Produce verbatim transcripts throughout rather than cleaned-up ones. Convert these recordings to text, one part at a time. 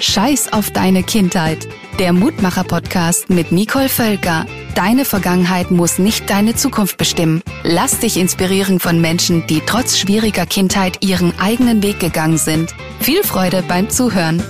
Scheiß auf deine Kindheit. Der Mutmacher-Podcast mit Nicole Völker. Deine Vergangenheit muss nicht deine Zukunft bestimmen. Lass dich inspirieren von Menschen, die trotz schwieriger Kindheit ihren eigenen Weg gegangen sind. Viel Freude beim Zuhören.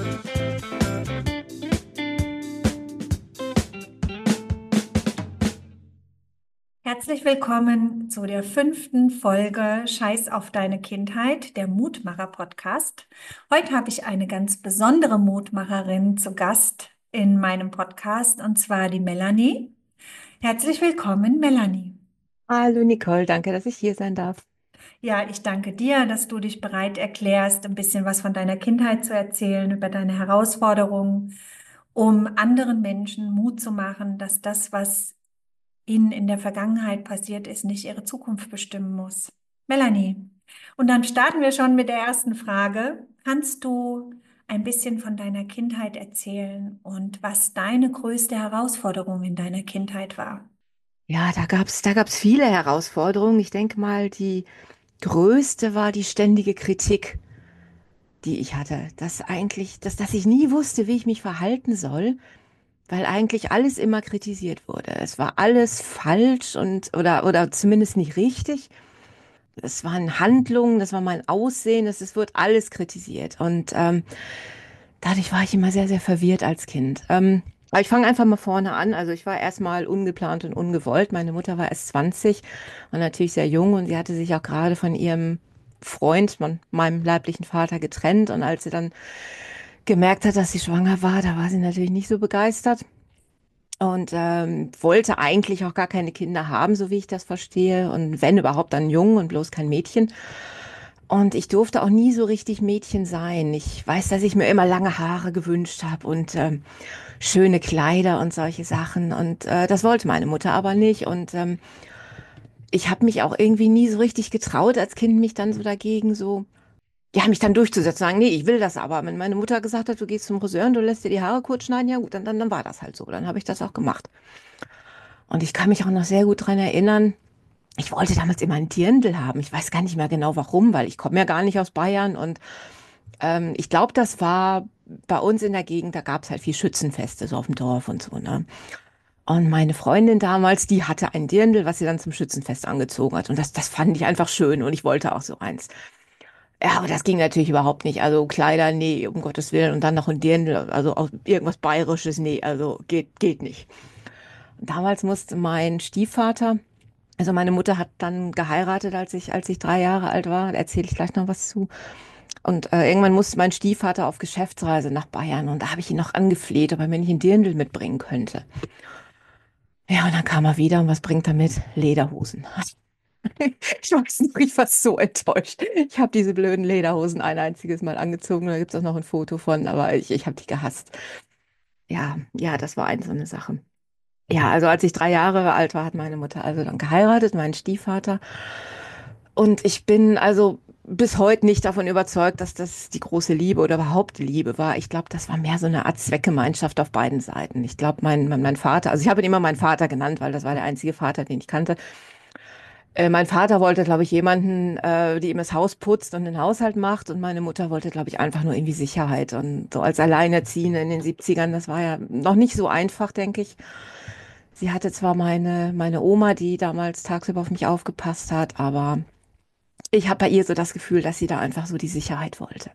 Herzlich willkommen zu der fünften Folge Scheiß auf deine Kindheit, der Mutmacher-Podcast. Heute habe ich eine ganz besondere Mutmacherin zu Gast in meinem Podcast, und zwar die Melanie. Herzlich willkommen, Melanie. Hallo Nicole, danke, dass ich hier sein darf. Ja, ich danke dir, dass du dich bereit erklärst, ein bisschen was von deiner Kindheit zu erzählen, über deine Herausforderungen, um anderen Menschen Mut zu machen, dass das, was ihnen in der Vergangenheit passiert ist, nicht ihre Zukunft bestimmen muss. Melanie, und dann starten wir schon mit der ersten Frage. Kannst du ein bisschen von deiner Kindheit erzählen und was deine größte Herausforderung in deiner Kindheit war? Ja, da gab's, da gab's viele Herausforderungen. Ich denke mal, die größte war die ständige Kritik, die ich hatte. Dass eigentlich, dass, dass ich nie wusste, wie ich mich verhalten soll, weil eigentlich alles immer kritisiert wurde. Es war alles falsch und oder oder zumindest nicht richtig. Es waren Handlungen, das war mein Aussehen, es, es wird alles kritisiert. Und ähm, dadurch war ich immer sehr, sehr verwirrt als Kind. Ähm, aber ich fange einfach mal vorne an. Also ich war erstmal ungeplant und ungewollt. Meine Mutter war erst zwanzig und natürlich sehr jung und sie hatte sich auch gerade von ihrem Freund, mein, meinem leiblichen Vater, getrennt. Und als sie dann gemerkt hat, dass sie schwanger war, da war sie natürlich nicht so begeistert und ähm, wollte eigentlich auch gar keine Kinder haben, so wie ich das verstehe. Und wenn überhaupt, dann jung und bloß kein Mädchen. Und ich durfte auch nie so richtig Mädchen sein. Ich weiß, dass ich mir immer lange Haare gewünscht habe und ähm, schöne Kleider und solche Sachen. Und äh, das wollte meine Mutter aber nicht. Und ähm, ich habe mich auch irgendwie nie so richtig getraut, als Kind mich dann so dagegen so, ja, mich dann durchzusetzen, sagen, nee, ich will das aber. Wenn meine Mutter gesagt hat, du gehst zum Friseur und du lässt dir die Haare kurz schneiden, ja gut, dann, dann, dann war das halt so. Dann habe ich das auch gemacht. Und ich kann mich auch noch sehr gut dran erinnern, ich wollte damals immer einen Dirndl haben. Ich weiß gar nicht mehr genau warum, weil ich komme ja gar nicht aus Bayern. Und ähm, ich glaube, das war bei uns in der Gegend, da gab es halt viel Schützenfeste, so auf dem Dorf und so, ne? Und meine Freundin damals, die hatte ein Dirndl, was sie dann zum Schützenfest angezogen hat. Und das, das fand ich einfach schön und ich wollte auch so eins. Ja, aber das ging natürlich überhaupt nicht. Also Kleider, nee, um Gottes Willen. Und dann noch ein Dirndl, also auch irgendwas Bayerisches, nee, also geht, geht nicht. Und damals musste mein Stiefvater, also meine Mutter hat dann geheiratet, als ich, als ich drei Jahre alt war. Da erzähle ich gleich noch was zu. Und äh, irgendwann musste mein Stiefvater auf Geschäftsreise nach Bayern. Und da habe ich ihn noch angefleht, ob er mir nicht ein Dirndl mitbringen könnte. Ja, und dann kam er wieder und was bringt er mit? Lederhosen. Ich weiß noch, ich war so enttäuscht. Ich habe diese blöden Lederhosen ein einziges Mal angezogen. Da gibt es auch noch ein Foto von, aber ich, ich habe die gehasst. Ja, ja, das war eine so eine Sache. Ja, also als ich drei Jahre alt war, hat meine Mutter also dann geheiratet, meinen Stiefvater. Und ich bin also bis heute nicht davon überzeugt, dass das die große Liebe oder überhaupt Liebe war. Ich glaube, das war mehr so eine Art Zweckgemeinschaft auf beiden Seiten. Ich glaube, mein, mein, mein Vater, also ich habe ihn immer meinen Vater genannt, weil das war der einzige Vater, den ich kannte. Äh, mein Vater wollte, glaube ich, jemanden, äh, die ihm das Haus putzt und den Haushalt macht. Und meine Mutter wollte, glaube ich, einfach nur irgendwie Sicherheit. Und so als Alleinerziehende in den Siebzigern, das war ja noch nicht so einfach, denke ich. Sie hatte zwar meine, meine Oma, die damals tagsüber auf mich aufgepasst hat, aber ich habe bei ihr so das Gefühl, dass sie da einfach so die Sicherheit wollte.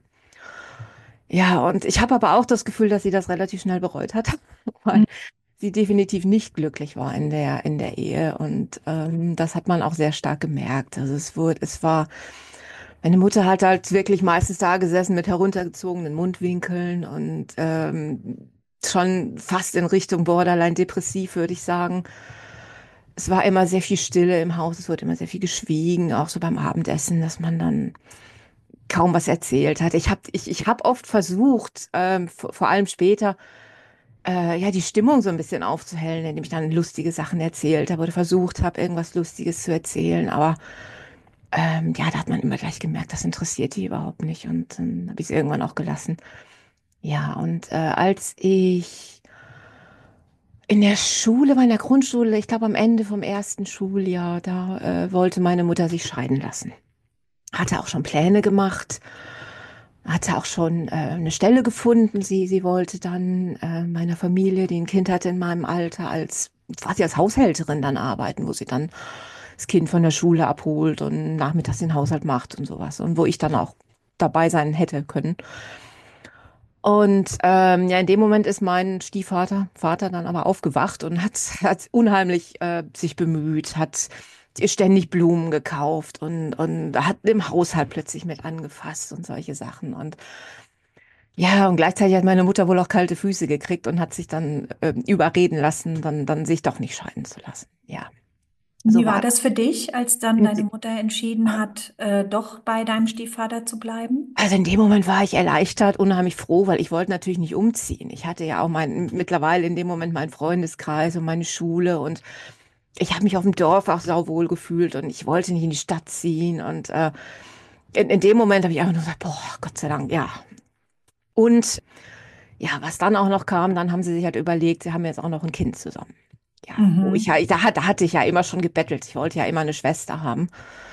Ja, und ich habe aber auch das Gefühl, dass sie das relativ schnell bereut hat, weil sie definitiv nicht glücklich war in der, in der Ehe. Und ähm, das hat man auch sehr stark gemerkt. Also es wurde, es war, meine Mutter hat halt wirklich meistens da gesessen mit heruntergezogenen Mundwinkeln und ähm, schon fast in Richtung Borderline depressiv, würde ich sagen. Es war immer sehr viel Stille im Haus, es wurde immer sehr viel geschwiegen, auch so beim Abendessen, dass man dann kaum was erzählt hat. Ich habe ich, ich hab oft versucht, ähm, vor, vor allem später, äh, ja, die Stimmung so ein bisschen aufzuhellen, indem ich dann lustige Sachen erzählt habe oder versucht habe, irgendwas Lustiges zu erzählen. Aber ähm, ja, da hat man immer gleich gemerkt, das interessiert die überhaupt nicht. Und dann habe ich es irgendwann auch gelassen. Ja, und äh, als ich in der Schule, war in der Grundschule, ich glaube am Ende vom ersten Schuljahr, da äh, wollte meine Mutter sich scheiden lassen. Hatte auch schon Pläne gemacht. hatte auch schon äh, eine Stelle gefunden. Sie, sie wollte dann äh, meiner Familie, die ein Kind hatte in meinem Alter, als quasi als Haushälterin dann arbeiten, wo sie dann das Kind von der Schule abholt und nachmittags den Haushalt macht und sowas. Und wo ich dann auch dabei sein hätte können. Und ähm, ja, in dem Moment ist mein Stiefvater, Vater dann aber aufgewacht und hat, hat unheimlich äh, sich bemüht, hat ihr ständig Blumen gekauft und, und hat im Haushalt plötzlich mit angefasst und solche Sachen. Und ja, und gleichzeitig hat meine Mutter wohl auch kalte Füße gekriegt und hat sich dann ähm, überreden lassen, dann, dann sich doch nicht scheiden zu lassen. Ja, Wie so war war das für dich, als dann das. deine Mutter entschieden hat, äh, doch bei deinem Stiefvater zu bleiben? Also in dem Moment war ich erleichtert, unheimlich froh, weil ich wollte natürlich nicht umziehen. Ich hatte ja auch mein, mittlerweile in dem Moment meinen Freundeskreis und meine Schule und ich habe mich auf dem Dorf auch sauwohl gefühlt und ich wollte nicht in die Stadt ziehen. Und äh, in, in dem Moment habe ich einfach nur gesagt, boah, Gott sei Dank, ja. Und ja, was dann auch noch kam, dann haben sie sich halt überlegt, sie haben jetzt auch noch ein Kind zusammen. Ja, wo ich Mhm. ja, da, hat- da hatte ich ja immer schon gebettelt. Ich wollte ja immer eine Schwester haben.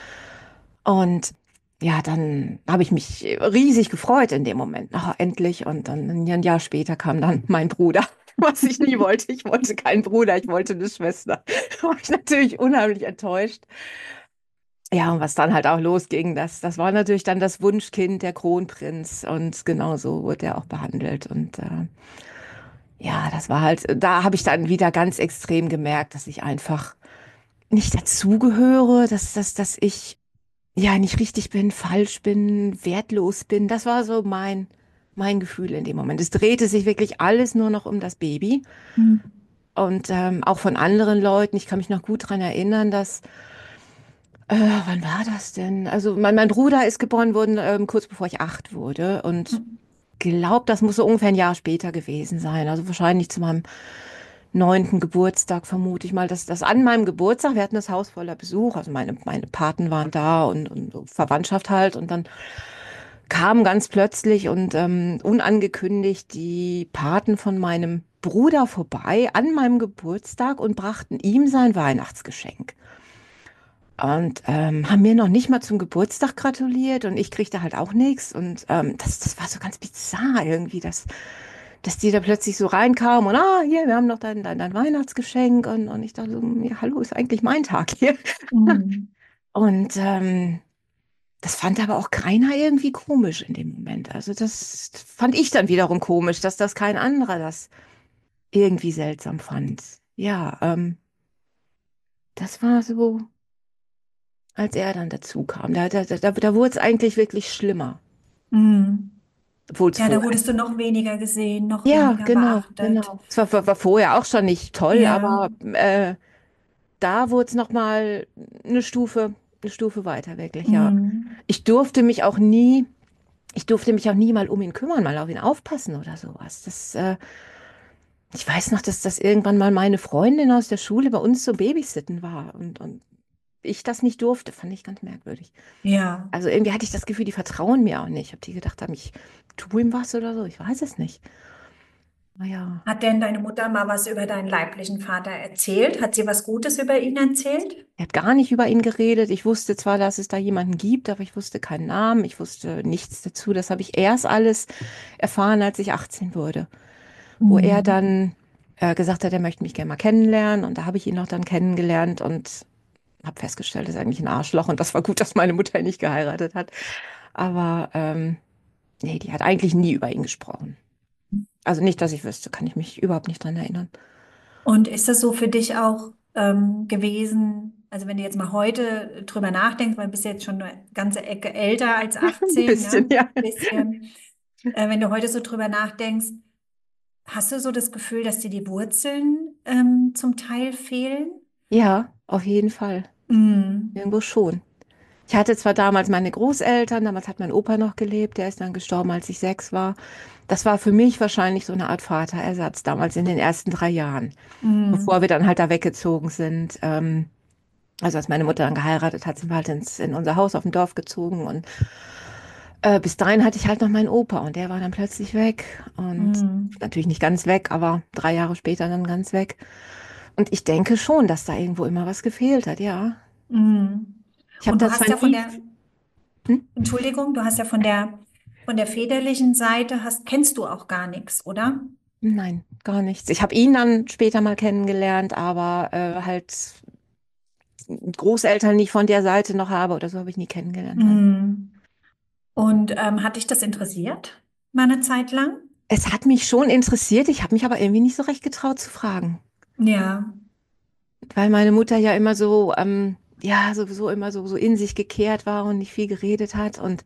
Und ja, dann habe ich mich riesig gefreut in dem Moment. Ach, endlich. Und dann ein Jahr später kam dann mein Bruder, was ich nie wollte. Ich wollte keinen Bruder, ich wollte eine Schwester. Da war ich natürlich unheimlich enttäuscht. Ja, und was dann halt auch losging, das, das war natürlich dann das Wunschkind, der Kronprinz. Und genau so wurde er auch behandelt. Und äh, ja, das war halt, da habe ich dann wieder ganz extrem gemerkt, dass ich einfach nicht dazugehöre, dass, dass, dass ich ja nicht richtig bin, falsch bin, wertlos bin. Das war so mein, mein Gefühl in dem Moment. Es drehte sich wirklich alles nur noch um das Baby. Mhm. Und ähm, auch von anderen Leuten, ich kann mich noch gut daran erinnern, dass, äh, wann war das denn? Also mein, mein Bruder ist geboren worden, ähm, kurz bevor ich acht wurde. Und glaube, das muss so ungefähr ein Jahr später gewesen sein. Also wahrscheinlich zu meinem neunten Geburtstag, vermute ich mal, dass das an meinem Geburtstag, wir hatten das Haus voller Besuch, also meine, meine Paten waren da und, und so Verwandtschaft halt. Und dann kamen ganz plötzlich und ähm, unangekündigt die Paten von meinem Bruder vorbei an meinem Geburtstag und brachten ihm sein Weihnachtsgeschenk. Und ähm, haben mir noch nicht mal zum Geburtstag gratuliert und ich kriegte halt auch nichts. Und ähm, das, das war so ganz bizarr irgendwie, dass, dass die da plötzlich so reinkamen und ah, hier, wir haben noch dein, dein, dein Weihnachtsgeschenk. Und, und ich dachte so, ja, hallo, ist eigentlich mein Tag hier. Mhm. Und ähm, das fand aber auch keiner irgendwie komisch in dem Moment. Also das fand ich dann wiederum komisch, dass das kein anderer das irgendwie seltsam fand. Ja, ähm, das war so, als er dann dazu kam. Da, da, da, da wurde es eigentlich wirklich schlimmer, Mhm. obwohl es Ja, da vorher. wurdest du noch weniger gesehen, noch Ja, weniger genau, beachtet. genau. Es war, war, war vorher auch schon nicht toll, Ja. aber äh, da wurde es nochmal eine Stufe, eine Stufe weiter, wirklich, ja. Mhm. Ich durfte mich auch nie, ich durfte mich auch nie mal um ihn kümmern, mal auf ihn aufpassen oder sowas. Das, äh, ich weiß noch, dass das irgendwann mal meine Freundin aus der Schule bei uns so Babysitten war und, und ich das nicht durfte, fand ich ganz merkwürdig. Ja. Also irgendwie hatte ich das Gefühl, die vertrauen mir auch nicht. Ob die gedacht haben, ich tue ihm was oder so, ich weiß es nicht. Naja. Hat denn deine Mutter mal was über deinen leiblichen Vater erzählt? Hat sie was Gutes über ihn erzählt? Er hat gar nicht über ihn geredet. Ich wusste zwar, dass es da jemanden gibt, aber ich wusste keinen Namen. Ich wusste nichts dazu. Das habe ich erst alles erfahren, als ich achtzehn wurde, wo er Mhm. dann äh, gesagt hat, er möchte mich gerne mal kennenlernen. Und da habe ich ihn auch dann kennengelernt und habe festgestellt, er ist eigentlich ein Arschloch. Und das war gut, dass meine Mutter ihn nicht geheiratet hat. Aber ähm, nee, die hat eigentlich nie über ihn gesprochen. Also nicht, dass ich wüsste, kann ich mich überhaupt nicht dran erinnern. Und ist das so für dich auch ähm, gewesen, also wenn du jetzt mal heute drüber nachdenkst, weil du bist jetzt schon eine ganze Ecke älter als Ein achtzehn, bisschen, ne? ja. Bisschen. Äh, wenn du heute so drüber nachdenkst, hast du so das Gefühl, dass dir die Wurzeln ähm, zum Teil fehlen? Ja, auf jeden Fall. Mm. Irgendwo schon. Ich hatte zwar damals meine Großeltern, damals hat mein Opa noch gelebt, der ist dann gestorben, als ich sechs war. Das war für mich wahrscheinlich so eine Art Vaterersatz damals in den ersten drei Jahren, bevor Mm. wir dann halt da weggezogen sind. Ähm, also als meine Mutter dann geheiratet hat, sind wir halt ins, in unser Haus auf dem Dorf gezogen und äh, bis dahin hatte ich halt noch meinen Opa und der war dann plötzlich weg und Mm. natürlich nicht ganz weg, aber drei Jahre später dann ganz weg. Und ich denke schon, dass da irgendwo immer was gefehlt hat, ja. Mm. Ich habe Und du da hast zwar ja von nie. der, Hm? Entschuldigung, du hast ja von der, von der väterlichen Seite hast, kennst du auch gar nichts, oder? Nein, gar nichts. Ich habe ihn dann später mal kennengelernt, aber äh, halt Großeltern, die ich von der Seite noch habe oder so, habe ich nie kennengelernt. Nein. Hm. Und ähm, hat dich das interessiert, mal eine Zeit lang? Es hat mich schon interessiert, ich habe mich aber irgendwie nicht so recht getraut zu fragen, Ja. weil meine Mutter ja immer so, ähm, ja, sowieso immer so, so in sich gekehrt war und nicht viel geredet hat und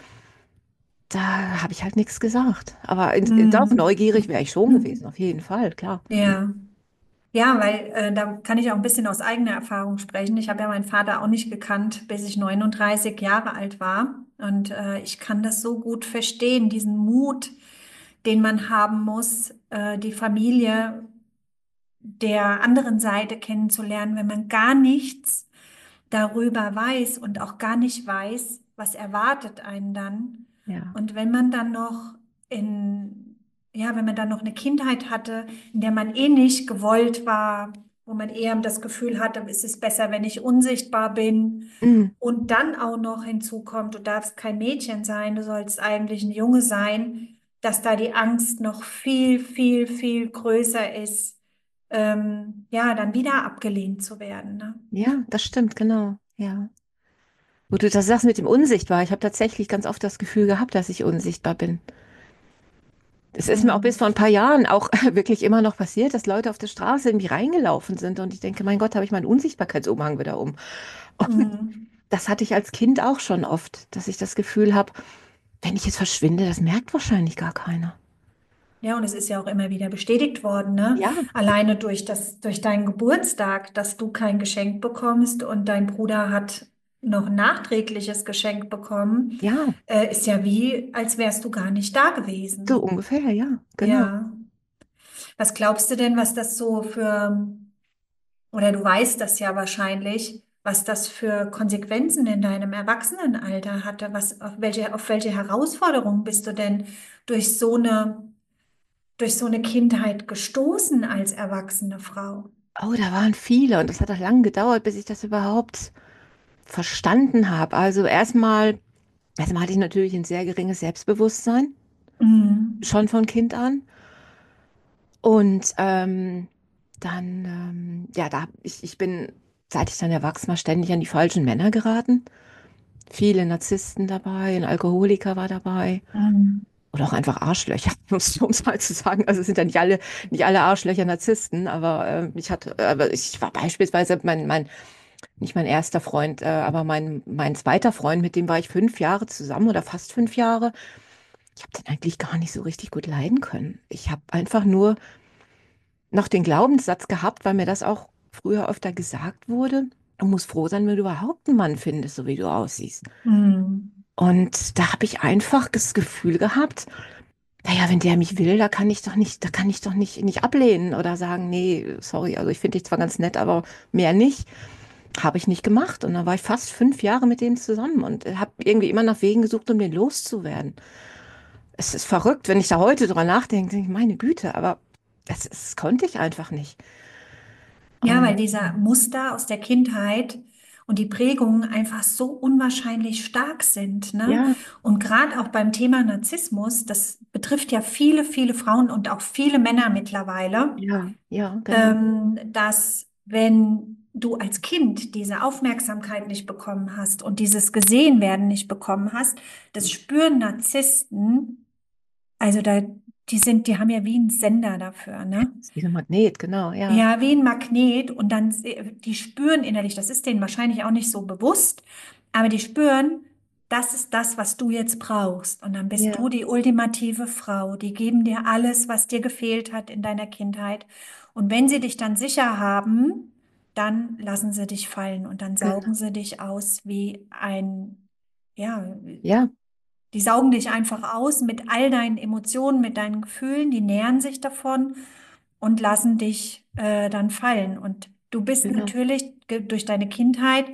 da habe ich halt nichts gesagt. Aber in, in, doch Hm. neugierig wäre ich schon gewesen, auf jeden Fall, klar. Ja. Ja, weil äh, da kann ich auch ein bisschen aus eigener Erfahrung sprechen. Ich habe ja meinen Vater auch nicht gekannt, bis ich neununddreißig Jahre alt war. Und äh, ich kann das so gut verstehen, diesen Mut, den man haben muss, äh, die Familie der anderen Seite kennenzulernen, wenn man gar nichts darüber weiß und auch gar nicht weiß, was erwartet einen dann. Ja, Und wenn man dann noch in, ja, wenn man dann noch eine Kindheit hatte, in der man eh nicht gewollt war, wo man eher das Gefühl hatte, es ist besser, wenn ich unsichtbar bin. mm, Und dann auch noch hinzukommt, du darfst kein Mädchen sein, du sollst eigentlich ein Junge sein, dass da die Angst noch viel, viel, viel größer ist, ähm, ja, dann wieder abgelehnt zu werden, ne? ja, das stimmt, genau. Ja. Wo du das sagst mit dem Unsichtbar, ich habe tatsächlich ganz oft das Gefühl gehabt, dass ich unsichtbar bin. Es ist mir auch bis Mhm. vor ein paar Jahren auch wirklich immer noch passiert, dass Leute auf der Straße in mich reingelaufen sind und ich denke, mein Gott, habe ich meinen Unsichtbarkeitsumhang wieder um. Und Mhm. das hatte ich als Kind auch schon oft, dass ich das Gefühl habe, wenn ich jetzt verschwinde, das merkt wahrscheinlich gar keiner. Ja, und es ist ja auch immer wieder bestätigt worden, ne? Ja, Alleine durch das, durch deinen Geburtstag, dass du kein Geschenk bekommst und dein Bruder hat noch ein nachträgliches Geschenk bekommen, ja, äh, ist ja wie, als wärst du gar nicht da so gewesen. ungefähr, ja, genau. Ja. Was glaubst du denn, was das so für, oder du weißt das ja wahrscheinlich, was das für Konsequenzen in deinem Erwachsenenalter hatte? Was, auf welche, auf welche Herausforderungen bist du denn durch so eine durch so eine Kindheit gestoßen als erwachsene Frau? Oh, da waren viele und das hat auch lange gedauert, bis ich das überhaupt verstanden habe. Also erstmal, erstmal hatte ich natürlich ein sehr geringes Selbstbewusstsein, Mhm. schon von Kind an. Und ähm, dann, ähm, ja, da ich, ich bin, seit ich dann erwachsen war, ständig an die falschen Männer geraten. Viele Narzissten dabei, ein Alkoholiker war dabei. Mhm. Oder auch einfach Arschlöcher, um es mal zu sagen. Also es sind ja nicht alle, nicht alle Arschlöcher Narzissten, aber äh, ich hatte, aber ich war beispielsweise mein, mein, nicht mein erster Freund, äh, aber mein, mein zweiter Freund, mit dem war ich fünf Jahre zusammen oder fast fünf Jahre. Ich habe den eigentlich gar nicht so richtig gut leiden können. Ich habe einfach nur noch den Glaubenssatz gehabt, weil mir das auch früher öfter gesagt wurde. Du musst froh sein, wenn du überhaupt einen Mann findest, so wie du aussiehst. Mhm. Und da habe ich einfach das Gefühl gehabt, naja, wenn der mich will, da kann ich doch nicht, da kann ich doch nicht, nicht ablehnen oder sagen, nee, sorry, also ich finde dich zwar ganz nett, aber mehr nicht. Habe ich nicht gemacht. Und dann war ich fast fünf Jahre mit dem zusammen und habe irgendwie immer nach Wegen gesucht, um den loszuwerden. Es ist verrückt, wenn ich da heute drüber nachdenke, denke ich, meine Güte, aber das, das konnte ich einfach nicht. Ja, weil Und dieser Muster aus der Kindheit und die Prägungen einfach so unwahrscheinlich stark sind, ne? ja, Und gerade auch beim Thema Narzissmus, das betrifft ja viele, viele Frauen und auch viele Männer mittlerweile, ja, ja, genau. ähm, dass wenn du als Kind diese Aufmerksamkeit nicht bekommen hast und dieses Gesehenwerden nicht bekommen hast, das spüren Narzissten. Also da, die sind, die haben ja wie einen Sender dafür, ne? Das ist wie so ein Magnet, genau, ja, Ja, wie ein Magnet und dann, se- die spüren innerlich, das ist denen wahrscheinlich auch nicht so bewusst, aber die spüren, das ist das, was du jetzt brauchst. Und dann bist du ja, die ultimative Frau. Die geben dir alles, was dir gefehlt hat in deiner Kindheit. Und wenn sie dich dann sicher haben, dann lassen sie dich fallen und dann saugen genau. sie dich aus wie ein, ja, Ja, die saugen dich einfach aus mit all deinen Emotionen, mit deinen Gefühlen, die nähern sich davon und lassen dich äh, dann fallen. Und du bist genau. natürlich ge- durch deine Kindheit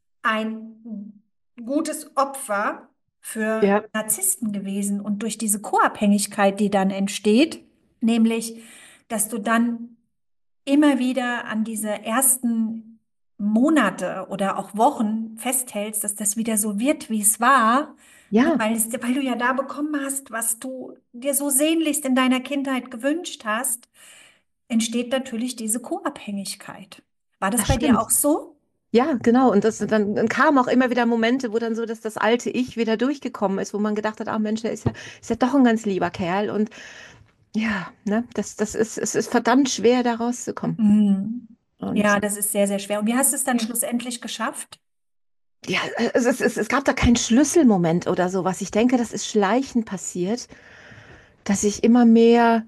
ein gutes Opfer für Ja, Narzissten gewesen und durch diese Co-Abhängigkeit, die dann entsteht, nämlich, dass du dann immer wieder an diese ersten Monate oder auch Wochen festhältst, dass das wieder so wird, wie es war, Ja, weil es, weil du ja da bekommen hast, was du dir so sehnlichst in deiner Kindheit gewünscht hast, entsteht natürlich diese Co-Abhängigkeit. War das das bei dir stimmt. auch so? Ja, genau. Und das, dann, dann kamen auch immer wieder Momente, wo dann so, dass das alte Ich wieder durchgekommen ist, wo man gedacht hat, ach Mensch, der ist ja, ist ja doch ein ganz lieber Kerl. Und ja, ne, das, das ist, es ist verdammt schwer, da rauszukommen. Mhm. Und Ja, das ist sehr, sehr schwer. Und wie hast du es dann schlussendlich geschafft? ja, es, es, es, es gab da keinen Schlüsselmoment oder sowas. Ich denke, das ist schleichend passiert, dass ich immer mehr,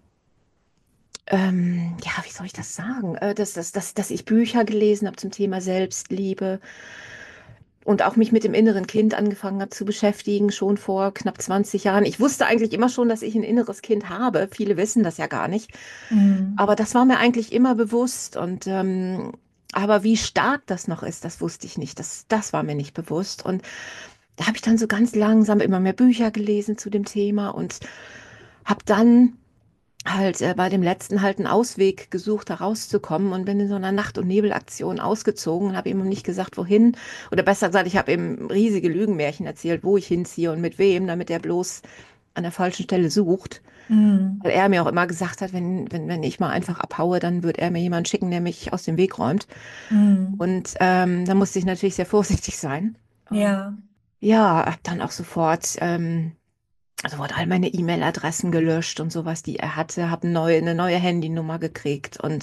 ähm, ja, wie soll ich das sagen, äh, dass, dass, dass, dass ich Bücher gelesen habe zum Thema Selbstliebe und auch mich mit dem inneren Kind angefangen habe zu beschäftigen, schon vor knapp zwanzig Jahren. Ich wusste eigentlich immer schon, dass ich ein inneres Kind habe. Viele wissen das ja gar nicht. Mhm. Aber das war mir eigentlich immer bewusst. Und ähm, aber wie stark das noch ist, das wusste ich nicht. Das, das war mir nicht bewusst. Und da habe ich dann so ganz langsam immer mehr Bücher gelesen zu dem Thema und habe dann halt äh, bei dem letzten halt einen Ausweg gesucht, da rauszukommen und bin in so einer Nacht- und Nebelaktion ausgezogen und habe ihm nicht gesagt, wohin. Oder besser gesagt, ich habe ihm riesige Lügenmärchen erzählt, wo ich hinziehe und mit wem, damit er bloß an der falschen Stelle sucht. Mhm. Weil er mir auch immer gesagt hat, wenn, wenn, wenn ich mal einfach abhaue, dann wird er mir jemanden schicken, der mich aus dem Weg räumt. Mhm. Und ähm, da musste ich natürlich sehr vorsichtig sein. Und Ja. ja, hab dann auch sofort ähm, also wurde all meine E-Mail-Adressen gelöscht und sowas, die er hatte, habe neu, eine neue Handynummer gekriegt. Und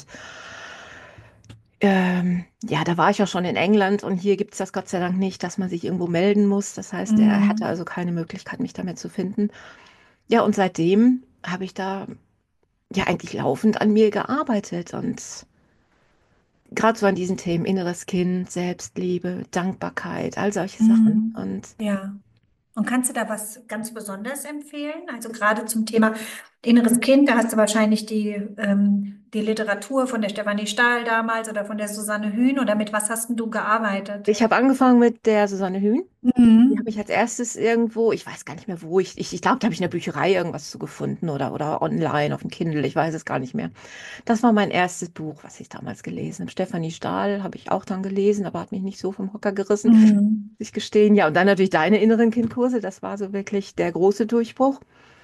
ähm, ja, da war ich ja schon in England und hier gibt es das Gott sei Dank nicht, dass man sich irgendwo melden muss. Das heißt, er hatte Mhm. also keine Möglichkeit, mich damit zu finden. Ja, und seitdem habe ich da ja eigentlich laufend an mir gearbeitet und gerade so an diesen Themen inneres Kind, Selbstliebe, Dankbarkeit, all solche Sachen. Mhm. Und Ja. Und kannst du da was ganz Besonderes empfehlen? Also gerade zum Thema inneres Kind, da hast du wahrscheinlich die, ähm, die Literatur von der Stefanie Stahl damals oder von der Susanne Hühn oder mit was hast denn du gearbeitet? ich habe angefangen mit der Susanne Hühn. Die habe Mhm. ich als erstes irgendwo, ich weiß gar nicht mehr, wo ich, ich, ich glaube, da habe ich in der Bücherei irgendwas zu gefunden oder, oder online auf dem Kindle, ich weiß es gar nicht mehr. Das war mein erstes Buch, was ich damals gelesen habe. Stefanie Stahl habe ich auch dann gelesen, aber hat mich nicht so vom Hocker gerissen, muss Mhm. ich gestehen. Ja, und dann natürlich deine inneren Kindkurse, das war so wirklich der große Durchbruch.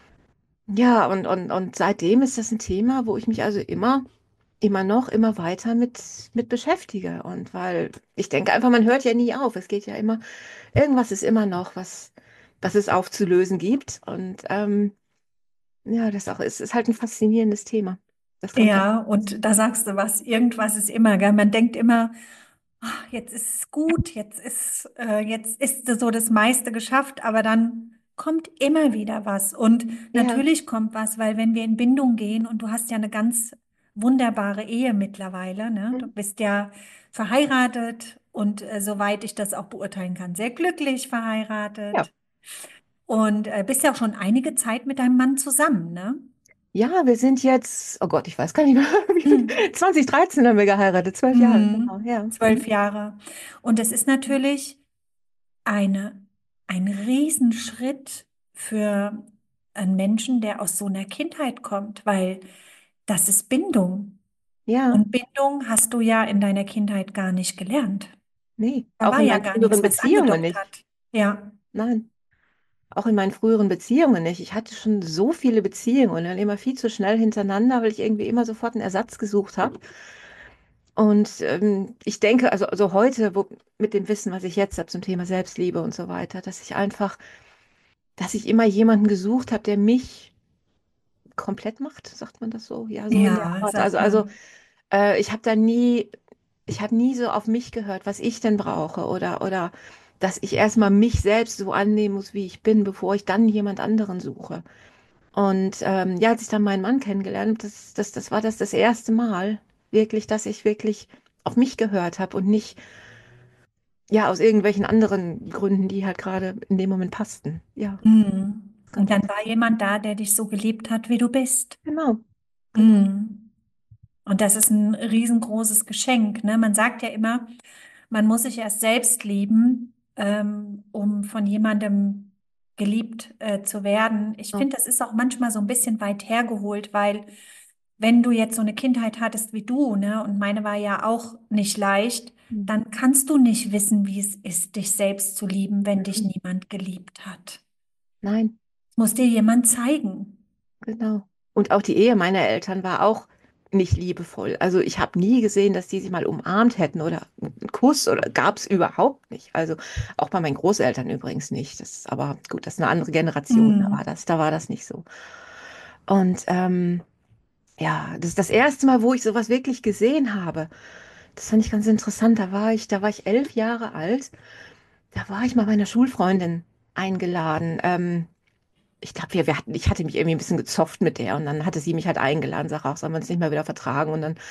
Ja, und, und, und seitdem ist das ein Thema, wo ich mich also immer, immer noch, immer weiter mit, mit beschäftige. Und weil ich denke einfach, man hört ja nie auf. Es geht ja immer, irgendwas ist immer noch, was, was es aufzulösen gibt. Und ähm, ja, das auch ist, ist halt ein faszinierendes Thema. Das kommt dann. Ja, und da sagst du was, irgendwas ist immer, gell? Man denkt immer, ach, jetzt ist es gut, jetzt ist, äh, jetzt ist so das meiste geschafft, aber dann kommt immer wieder was. Und Ja, natürlich kommt was, weil wenn wir in Bindung gehen und du hast ja eine ganz wunderbare Ehe mittlerweile, ne? Du mhm. bist ja verheiratet und äh, soweit ich das auch beurteilen kann, sehr glücklich Ja. verheiratet und äh, bist ja auch schon einige Zeit mit deinem Mann zusammen, ne? Ja, wir sind jetzt, oh Gott, ich weiß gar nicht mehr, wie viel, zwanzig dreizehn haben wir geheiratet, zwölf Jahre, genau, Mhm. ja. Zwölf Jahre. Und es ist natürlich eine, ein Riesenschritt für einen Menschen, der aus so einer Kindheit kommt, weil das ist Bindung. Ja, Und Bindung hast du ja in deiner Kindheit gar nicht gelernt. nee, Da auch war in ja meinen gar früheren nichts, was Beziehungen angedockt nicht. hat. Ja. Nein, auch in meinen früheren Beziehungen nicht. Ich hatte schon so viele Beziehungen und dann immer viel zu schnell hintereinander, weil ich irgendwie immer sofort einen Ersatz gesucht habe. Und ähm, ich denke, also, also heute, wo, mit dem Wissen, was ich jetzt habe zum Thema Selbstliebe und so weiter, dass ich einfach, dass ich immer jemanden gesucht habe, der mich komplett macht, sagt man das so? Ja, so in der Ja, Art. Also, sagt also man. äh, ich habe da nie, ich habe nie so auf mich gehört, was ich denn brauche oder, oder dass ich erstmal mich selbst so annehmen muss, wie ich bin, bevor ich dann jemand anderen suche. Und ähm, ja, als ich dann meinen Mann kennengelernt habe, das, das, das war das das erste Mal wirklich, dass ich wirklich auf mich gehört habe und nicht, ja, aus irgendwelchen anderen Gründen, die halt gerade in dem Moment passten. Ja, Mhm. Und ganz dann war interessant. jemand da, der dich so geliebt hat, wie du bist. Genau, genau. Mhm. Und das ist ein riesengroßes Geschenk, ne? Man sagt ja immer, man muss sich erst selbst lieben, ähm, um von jemandem geliebt, äh, zu werden. Ich Oh, finde, das ist auch manchmal so ein bisschen weit hergeholt, weil wenn du jetzt so eine Kindheit hattest wie du, ne, und meine war ja auch nicht leicht, Mhm. dann kannst du nicht wissen, wie es ist, dich selbst zu lieben, wenn dich Mhm. niemand geliebt hat. Nein, Es muss dir jemand zeigen. genau. Und auch die Ehe meiner Eltern war auch nicht liebevoll. Also ich habe nie gesehen, dass die sich mal umarmt hätten oder einen Kuss oder gab es überhaupt nicht. Also auch bei meinen Großeltern übrigens nicht. Das ist aber gut, das ist eine andere Generation. Da war Mm. das, da war das nicht so. Und ähm, ja, das ist das erste Mal, wo ich sowas wirklich gesehen habe. Das fand ich ganz interessant. Da war ich, da war ich elf Jahre alt. Da war ich mal bei einer Schulfreundin eingeladen. Ähm, ich glaube, wir, wir hatten, ich hatte mich irgendwie ein bisschen gezofft mit der und dann hatte sie mich halt eingeladen, sag auch, sollen wir uns nicht mal wieder vertragen? Und dann,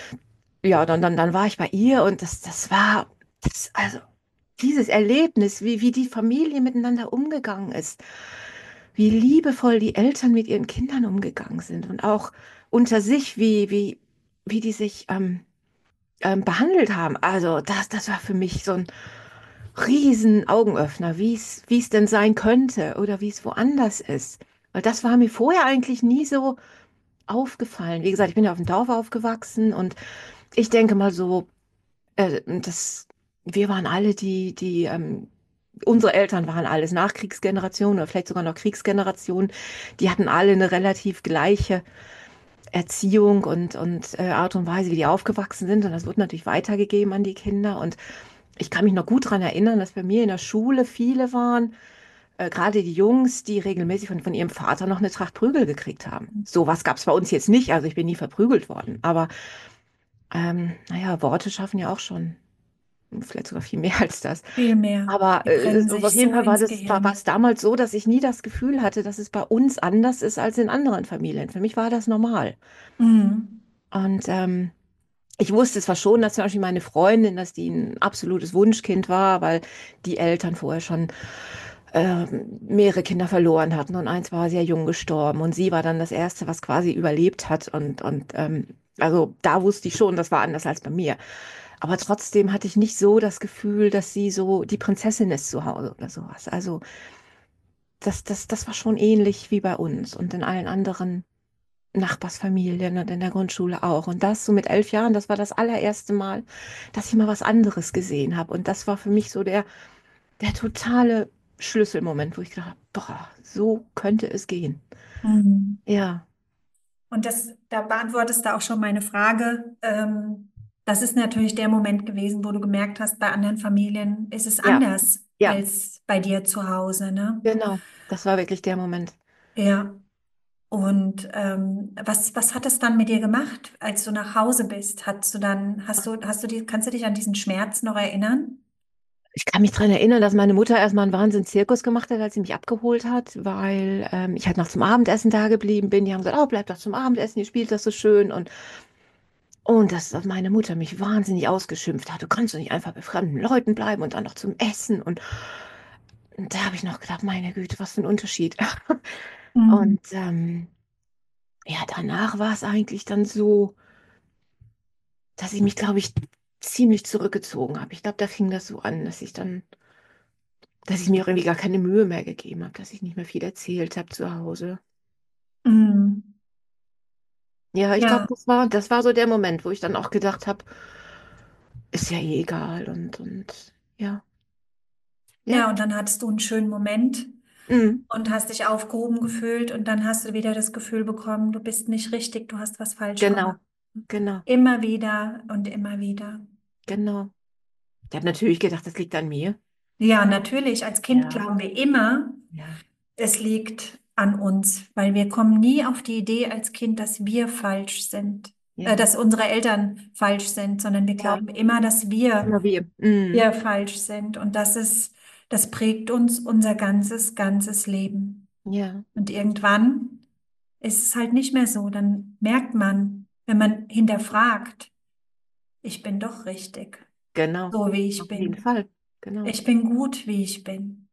ja, dann, dann, dann war ich bei ihr und das, das war, das, also dieses Erlebnis, wie, wie die Familie miteinander umgegangen ist, wie liebevoll die Eltern mit ihren Kindern umgegangen sind und auch unter sich, wie, wie, wie die sich ähm, ähm, behandelt haben. Also das, das war für mich so ein riesen Augenöffner, wie es, wie es denn sein könnte oder wie es woanders ist. Weil das war mir vorher eigentlich nie so aufgefallen. Wie gesagt, ich bin ja auf dem Dorf aufgewachsen und ich denke mal so, äh, das, wir waren alle die, die, ähm, unsere Eltern waren alles Nachkriegsgeneration oder vielleicht sogar noch Kriegsgeneration. Die hatten alle eine relativ gleiche Erziehung und, und äh, Art und Weise, wie die aufgewachsen sind. Und das wird natürlich weitergegeben an die Kinder. Und ich kann mich noch gut daran erinnern, dass bei mir in der Schule viele waren, äh, gerade die Jungs, die regelmäßig von, von ihrem Vater noch eine Tracht Prügel gekriegt haben. Sowas gab es bei uns jetzt nicht, also ich bin nie verprügelt worden. Aber ähm, naja, Worte schaffen ja auch schon, vielleicht sogar viel mehr als das. Viel mehr. Aber Die äh, brennen auf sich jeden so Fall war ins das, war, war es Gehirn. damals so, dass ich nie das Gefühl hatte, dass es bei uns anders ist als in anderen Familien. Für mich war das normal. Mm. Und ähm, ich wusste zwar schon, dass zum Beispiel meine Freundin, dass die ein absolutes Wunschkind war, weil die Eltern vorher schon ähm, mehrere Kinder verloren hatten und eins war sehr jung gestorben und sie war dann das Erste, was quasi überlebt hat und, und ähm, also da wusste ich schon, das war anders als bei mir. Aber trotzdem hatte ich nicht so das Gefühl, dass sie so die Prinzessin ist zu Hause oder sowas. Also das, das, das war schon ähnlich wie bei uns und in allen anderen Nachbarsfamilien und in der Grundschule auch. Und das so mit elf Jahren, das war das allererste Mal, dass ich mal was anderes gesehen habe. Und das war für mich so der, der totale Schlüsselmoment, wo ich gedacht habe, boah, so könnte es gehen. Mm. Ja, Und das, da beantwortest du auch schon meine Frage. Ähm, das ist natürlich der Moment gewesen, wo du gemerkt hast, bei anderen Familien ist es ja, anders ja, als bei dir zu Hause, ne? genau. Das war wirklich der Moment. Ja. Und ähm, was, was hat es dann mit dir gemacht, als du nach Hause bist? Hast du dann, hast du, hast du die, kannst du dich an diesen Schmerz noch erinnern? Ich kann mich daran erinnern, dass meine Mutter erstmal einen Wahnsinns-Zirkus gemacht hat, als sie mich abgeholt hat, weil ähm, ich halt noch zum Abendessen da geblieben bin. Die haben gesagt, oh, bleib doch zum Abendessen, ihr spielt das so schön. Und Und dass meine Mutter mich wahnsinnig ausgeschimpft hat. Du kannst doch nicht einfach bei fremden Leuten bleiben und dann noch zum Essen. Und, und da habe ich noch gedacht, meine Güte, was für ein Unterschied. Mhm. Und ähm, ja, danach war es eigentlich dann so, dass ich mich, glaube ich, ziemlich zurückgezogen habe. Ich glaube, da fing das so an, dass ich dann, dass ich mir auch irgendwie gar keine Mühe mehr gegeben habe, dass ich nicht mehr viel erzählt habe zu Hause. Mhm. Ja, ich glaube, Ja, das war, das war so der Moment, wo ich dann auch gedacht habe, ist ja eh egal. Und, und ja, ja. ja, und dann hattest du einen schönen Moment Mhm. und hast dich aufgehoben gefühlt und dann hast du wieder das Gefühl bekommen, du bist nicht richtig, du hast was falsch Genau, gemacht. genau, Immer wieder und immer wieder. genau. Ich habe natürlich gedacht, das liegt an mir. Ja, natürlich, als Kind Ja, glauben wir immer, ja, es liegt an uns, weil wir kommen nie auf die Idee als Kind, dass wir falsch sind, äh, ja, dass unsere Eltern falsch sind, sondern wir ja. glauben immer, dass wir, Immer wir. Mhm. wir falsch sind. Und das ist, das prägt uns unser ganzes, ganzes Leben. Ja, Und irgendwann ist es halt nicht mehr so. Dann merkt man, wenn man hinterfragt, ich bin doch richtig, genau. so wie ich Auf jeden bin. Fall. Genau. Ich bin gut, wie ich bin.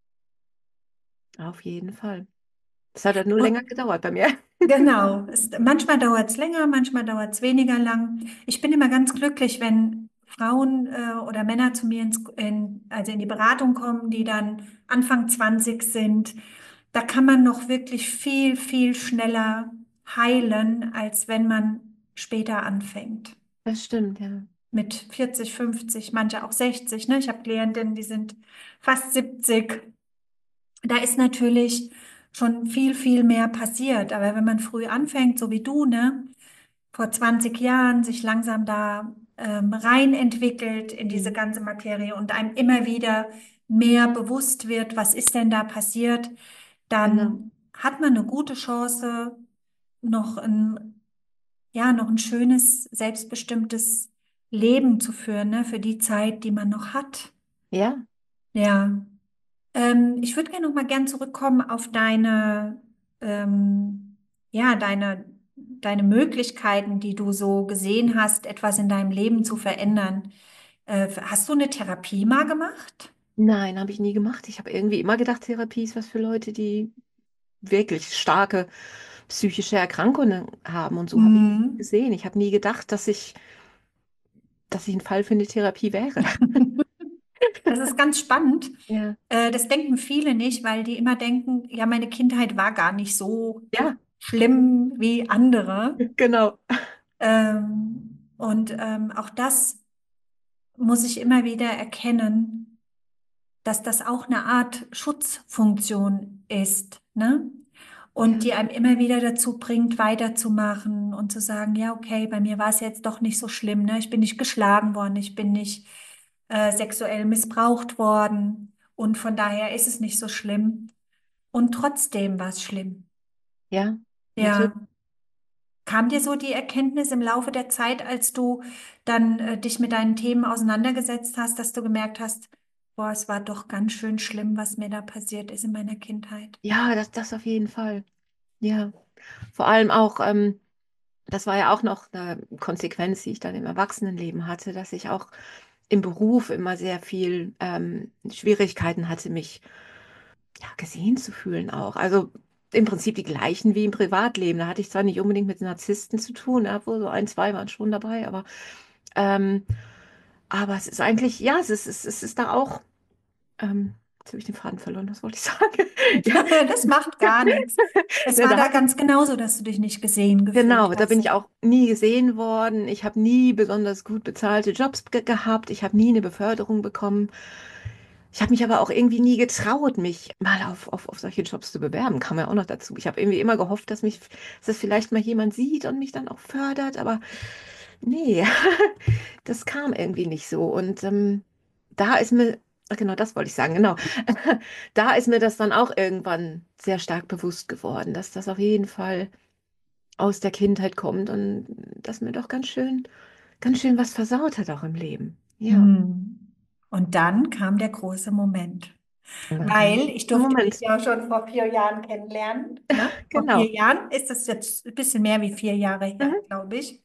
Auf jeden Fall. Das hat halt nur länger Und gedauert bei mir. genau, es, manchmal dauert es länger, manchmal dauert es weniger lang. Ich bin immer ganz glücklich, wenn Frauen äh, oder Männer zu mir ins, in, also in die Beratung kommen, die dann Anfang zwanzig sind. Da kann man noch wirklich viel, viel schneller heilen, als wenn man später anfängt. Das stimmt, ja. Mit vierzig, fünfzig, manche auch sechzig. Ne? Ich habe Klientinnen, die sind fast siebzig. Da ist natürlich schon viel, viel mehr passiert. Aber wenn man früh anfängt, so wie du, ne, vor zwanzig Jahren sich langsam da ähm, rein entwickelt in diese Mhm. ganze Materie und einem immer wieder mehr bewusst wird, was ist denn da passiert, Genau. dann hat man eine gute Chance, noch ein, ja, noch ein schönes, selbstbestimmtes Leben zu führen, ne, für die Zeit, die man noch hat. Ja, Ja. Ähm, ich würde gerne noch mal gern zurückkommen auf deine, ähm, ja, deine, deine Möglichkeiten, die du so gesehen hast, etwas in deinem Leben zu verändern. Äh, hast du eine Therapie mal gemacht? nein, habe ich nie gemacht. Ich habe irgendwie immer gedacht, Therapie ist was für Leute, die wirklich starke psychische Erkrankungen haben. Und so habe ich es Mhm. gesehen. Ich habe nie gedacht, dass ich, dass ich ein Fall für eine Therapie wäre. Das ist ganz spannend. Ja, Äh, das denken viele nicht, weil die immer denken, ja, meine Kindheit war gar nicht so ja, schlimm wie andere. genau. Ähm, und ähm, auch das muss ich immer wieder erkennen, dass das auch eine Art Schutzfunktion ist, ne? Und Ja, die einem immer wieder dazu bringt, weiterzumachen und zu sagen, ja, okay, bei mir war es jetzt doch nicht so schlimm, ne? Ich bin nicht geschlagen worden, ich bin nicht äh, sexuell missbraucht worden und von daher ist es nicht so schlimm. Und trotzdem war es schlimm. ja, natürlich. Ja. Kam dir so die Erkenntnis im Laufe der Zeit, als du dann äh, dich mit deinen Themen auseinandergesetzt hast, dass du gemerkt hast, boah, es war doch ganz schön schlimm, was mir da passiert ist in meiner Kindheit? Ja, das, das auf jeden Fall. Ja, vor allem auch, ähm, das war ja auch noch eine Konsequenz, die ich dann im Erwachsenenleben hatte, dass ich auch im Beruf immer sehr viel ähm, Schwierigkeiten hatte, mich ja, gesehen zu fühlen auch. Also im Prinzip die gleichen wie im Privatleben. Da hatte ich zwar nicht unbedingt mit Narzissten zu tun, obwohl so ein, zwei waren schon dabei, aber, ähm, aber es ist eigentlich, ja, es ist, es ist, es ist da auch, ähm, jetzt habe ich den Faden verloren, was wollte ich sagen? Ja, Das macht gar nichts. Es ne, war da da hatte ich, ganz genauso, dass du dich nicht gesehen gefühlt genau, da bin hast. ich auch nie gesehen worden. Ich habe nie besonders gut bezahlte Jobs ge gehabt. Ich habe nie eine Beförderung bekommen. Ich habe mich aber auch irgendwie nie getraut, mich mal auf, auf, auf solche Jobs zu bewerben. Kam ja auch noch dazu. Ich habe irgendwie immer gehofft, dass mich, dass das vielleicht mal jemand sieht und mich dann auch fördert. Aber nee, das kam irgendwie nicht so. Und ähm, da ist mir, ach genau, das wollte ich sagen, genau. Da ist mir das dann auch irgendwann sehr stark bewusst geworden, dass das auf jeden Fall aus der Kindheit kommt und dass mir doch ganz schön, ganz schön was versaut hat auch im Leben. Ja. Hm. Und dann kam der große Moment, Und dann kam weil ich der durfte dich Moment. ja schon vor vier Jahren kennenlernen. Ne? Vor vier Genau. Jahren ist das jetzt ein bisschen mehr wie vier Jahre her, Mhm. glaube ich.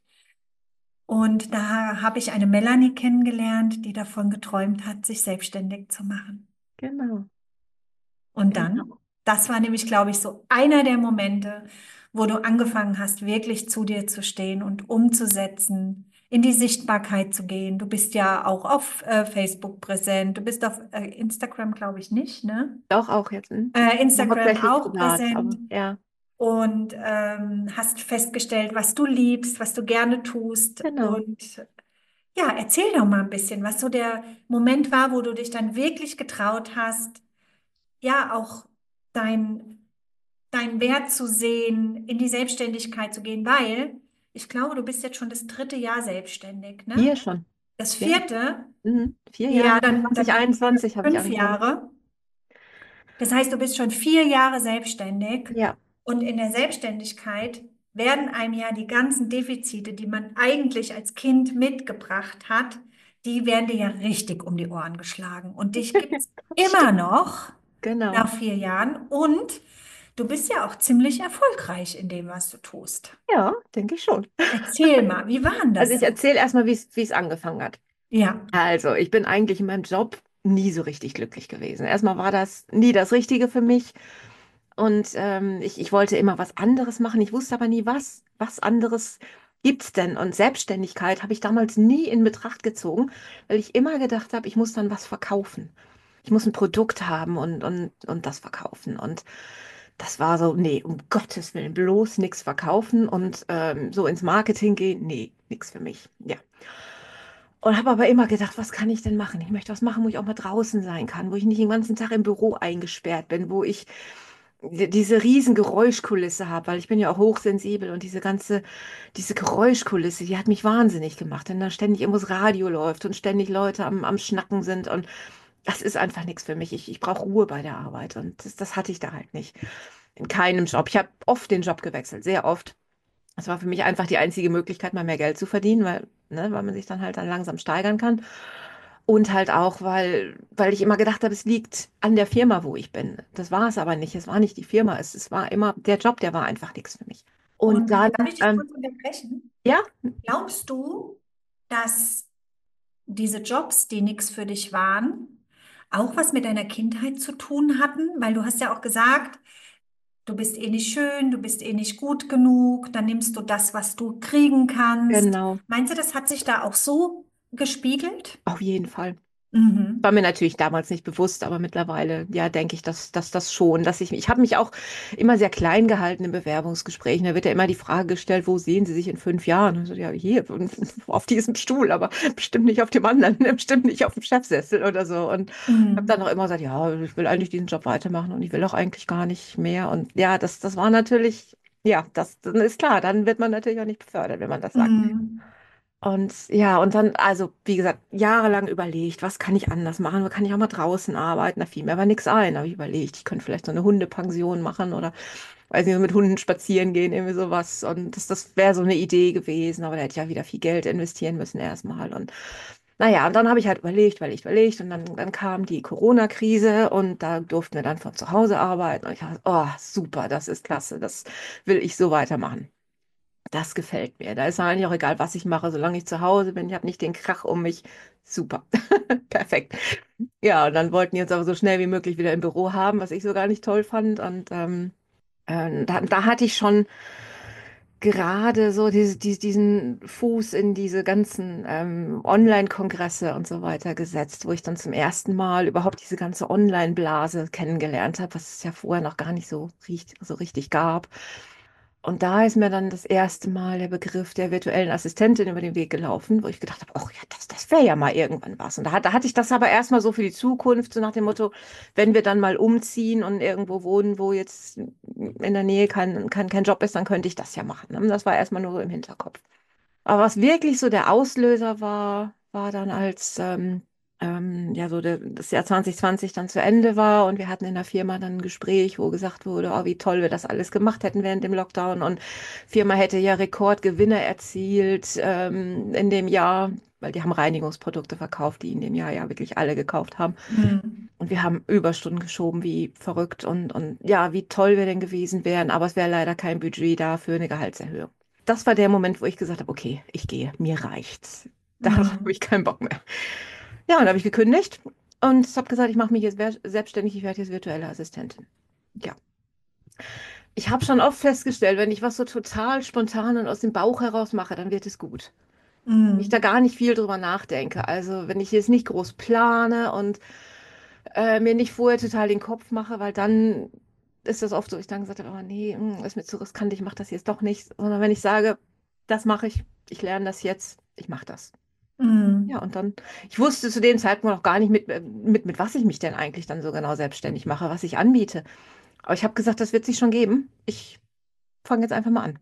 Und da habe ich eine Melanie kennengelernt, die davon geträumt hat, sich selbstständig zu machen. Genau. Und dann, Genau. das war nämlich, glaube ich, so einer der Momente, wo du angefangen hast, wirklich zu dir zu stehen und umzusetzen, in die Sichtbarkeit zu gehen. Du bist ja auch auf äh, Facebook präsent, du bist auf äh, Instagram, glaube ich, nicht, ne? Auch, auch jetzt. Hm? Äh, Ja, Instagram hauptsächlich auch privat, präsent aber ja, und ähm, hast festgestellt, was du liebst, was du gerne tust. genau. Und ja, erzähl doch mal ein bisschen, was so der Moment war, wo du dich dann wirklich getraut hast, ja, auch dein, deinen Wert zu sehen, in die Selbstständigkeit zu gehen, weil ich glaube, du bist jetzt schon das dritte Jahr selbstständig, ne? Hier schon. Das Ja. vierte, Mhm. Vier ja, Jahre. dann, dann reden wir zwanzig einundzwanzig habe ich fünf angefangen. Jahre. Das heißt, du bist schon vier Jahre selbstständig Ja, und in der Selbstständigkeit werden einem ja die ganzen Defizite, die man eigentlich als Kind mitgebracht hat, die werden dir ja richtig um die Ohren geschlagen. Und dich gibt's das immer stimmt. noch Genau. nach vier Jahren und du bist ja auch ziemlich erfolgreich in dem, was du tust. Ja, denke ich schon. Erzähl mal, wie war denn Also das ich so? erzähle erstmal, wie es, wie es angefangen hat. Ja. Also, ich bin eigentlich in meinem Job nie so richtig glücklich gewesen. Erstmal war das nie das Richtige für mich. Und ähm, ich, ich wollte immer was anderes machen. Ich wusste aber nie, was, was anderes gibt's denn. Und Selbstständigkeit habe ich damals nie in Betracht gezogen, weil ich immer gedacht habe, ich muss dann was verkaufen. Ich muss ein Produkt haben und, und, und das verkaufen. Und Das war so, nee, um Gottes Willen, bloß nichts verkaufen und ähm, so ins Marketing gehen, nee, nichts für mich. Ja. Und habe aber immer gedacht, was kann ich denn machen? Ich möchte was machen, wo ich auch mal draußen sein kann, wo ich nicht den ganzen Tag im Büro eingesperrt bin, wo ich di- diese riesen Geräuschkulisse habe, weil ich bin ja auch hochsensibel und diese ganze, diese Geräuschkulisse, die hat mich wahnsinnig gemacht, wenn da ständig immer das Radio läuft und ständig Leute am, am Schnacken sind und das ist einfach nichts für mich. Ich, ich brauche Ruhe bei der Arbeit und das, das hatte ich da halt nicht. In keinem Job. Ich habe oft den Job gewechselt, sehr oft. Das war für mich einfach die einzige Möglichkeit, mal mehr Geld zu verdienen, weil, ne, weil man sich dann halt dann langsam steigern kann. Und halt auch, weil, weil ich immer gedacht habe, es liegt an der Firma, wo ich bin. Das war es aber nicht. Es war nicht die Firma. Es, es war immer der Job, der war einfach nichts für mich. Und Und dann, darf ich dich ähm, kurz unterbrechen? ja, Glaubst du, dass diese Jobs, die nichts für dich waren, auch was mit deiner Kindheit zu tun hatten? Weil du hast ja auch gesagt, du bist eh nicht schön, du bist eh nicht gut genug, dann nimmst du das, was du kriegen kannst. genau, Meinst du, das hat sich da auch so gespiegelt? auf jeden Fall. War Mhm. mir natürlich damals nicht bewusst, aber mittlerweile, ja, denke ich, dass, dass das schon, dass ich, ich habe mich auch immer sehr klein gehalten in Bewerbungsgesprächen. Da wird ja immer die Frage gestellt, wo sehen Sie sich in fünf Jahren? Und so, ja, hier, auf diesem Stuhl, aber bestimmt nicht auf dem anderen, bestimmt nicht auf dem Chefsessel oder so. Und habe dann Mhm. auch immer gesagt, ja, ich will eigentlich diesen Job weitermachen und ich will auch eigentlich gar nicht mehr. Und ja, das, das war natürlich, ja, das, dann ist klar, dann wird man natürlich auch nicht befördert, wenn man das sagt. Mhm. Und ja, und dann, also wie gesagt, jahrelang überlegt, was kann ich anders machen? Wo kann ich auch mal draußen arbeiten? Da fiel mir aber nichts ein. Da habe ich überlegt, ich könnte vielleicht so eine Hundepension machen oder, weiß nicht, so mit Hunden spazieren gehen, irgendwie sowas. Und das, das wäre so eine Idee gewesen, aber da hätte ich ja wieder viel Geld investieren müssen erstmal. Und naja, und dann habe ich halt überlegt, überlegt, überlegt. Und dann, dann kam die Corona-Krise und da durften wir dann von zu Hause arbeiten. Und ich dachte, oh, super, das ist klasse, das will ich so weitermachen. Das gefällt mir. Da ist eigentlich auch egal, was ich mache, solange ich zu Hause bin. Ich habe nicht den Krach um mich. Super. Perfekt. Ja, und dann wollten die uns aber so schnell wie möglich wieder im Büro haben, was ich so gar nicht toll fand. Und ähm, äh, da, da hatte ich schon gerade so diese, die, diesen Fuß in diese ganzen ähm, Online-Kongresse und so weiter gesetzt, wo ich dann zum ersten Mal überhaupt diese ganze Online-Blase kennengelernt habe, was es ja vorher noch gar nicht so, richt- so richtig gab. Und da ist mir dann das erste Mal der Begriff der virtuellen Assistentin über den Weg gelaufen, wo ich gedacht habe, oh ja, das, das wäre ja mal irgendwann was. Und da, hat- da hatte ich das aber erstmal so für die Zukunft, so nach dem Motto, wenn wir dann mal umziehen und irgendwo wohnen, wo jetzt in der Nähe kein, kein, kein Job ist, dann könnte ich das ja machen. Ne? Das war erstmal nur so im Hinterkopf. Aber was wirklich so der Auslöser war, war dann, als ähm, ähm, ja so der, das Jahr zwanzig zwanzig dann zu Ende war und wir hatten in der Firma dann ein Gespräch, wo gesagt wurde, oh, wie toll wir das alles gemacht hätten während dem Lockdown und Firma hätte ja Rekordgewinne erzielt ähm, in dem Jahr, weil die haben Reinigungsprodukte verkauft, die in dem Jahr ja wirklich alle gekauft haben. Mhm. Und wir haben Überstunden geschoben, wie verrückt und, und ja, wie toll wir denn gewesen wären, aber es wäre leider kein Budget da für eine Gehaltserhöhung. Das war der Moment, wo ich gesagt habe, okay, ich gehe, mir reicht's. Darauf habe Mhm. ich keinen Bock mehr. Ja, und da habe ich gekündigt und habe gesagt, ich mache mich jetzt wer- selbstständig, ich werde jetzt virtuelle Assistentin. Ja. Ich habe schon oft festgestellt, wenn ich was so total spontan und aus dem Bauch heraus mache, dann wird es gut. Wenn ich da Mhm. gar nicht viel drüber nachdenke. Also wenn ich jetzt nicht groß plane und äh, mir nicht vorher total den Kopf mache, weil dann ist das oft so, ich dann gesagt habe, oh nee, mm, ist mir zu riskant, ich mache das jetzt doch nicht. Sondern wenn ich sage, das mache ich, ich lerne das jetzt, ich mache das. Ja, Mhm. und dann, ich wusste zu dem Zeitpunkt noch gar nicht, mit, äh, mit, mit was ich mich denn eigentlich dann so genau selbstständig mache, was ich anbiete. Aber ich habe gesagt, das wird sich schon geben. Ich fange jetzt einfach mal an.